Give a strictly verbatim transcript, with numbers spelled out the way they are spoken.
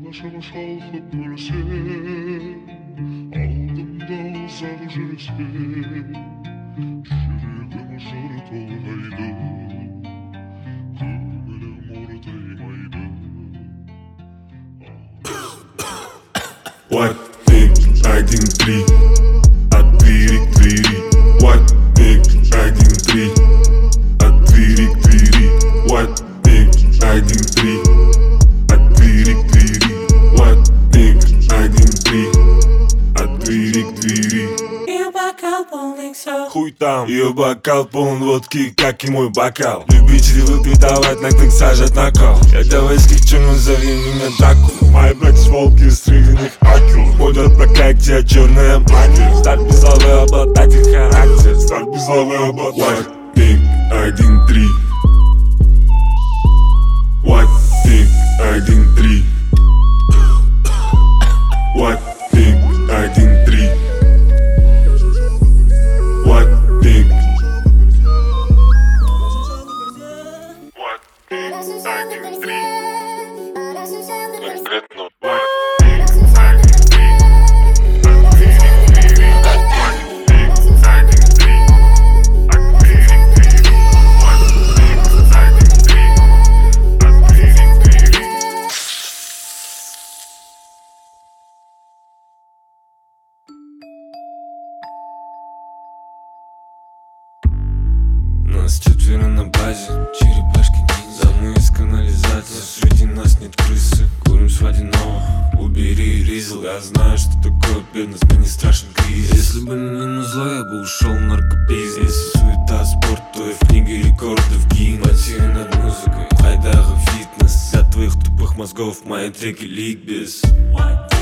Başa boş kalkıp gülse, aldımda uzadı jürse. Жүрегім жыр толғайды, көңілім ортаймайды. What big один три, от двери к двери. What big один три, от двери к двери. What big один три, от двери к двери. What big один три, от двери к двери. Ее бокал полный, все. Хуй там, ее бокал полон водки, как и мой бокал. Любители выпитывать, на клык сажать на кол. Я давайских черных, зови меня Даку. Мои блэкс-волки стриженных акул ходят по как тебя черная магия. Стар безлавый обладатель характер, стар безлавый обладатель. What big один три, what big один три, what big один три, what big, what big один три. Конкретно what big один три, от двери к двери. What big один три, от двери к двери. What big один три, от двери к двери. Нас четверо на базе, черепашки ниндзя. Мы из канализации, среди нас нет крысы. Курим с водяного, убери ризл. Я знаю, что такое бедность, мне не страшен кризис. Если бы не назло, я бы ушел в наркобизнес. Если суета, спорт, то я в книге рекордов гин. Потею над музыкой, хайдага фитнес. Для твоих тупых мозгов мои треки ликбез.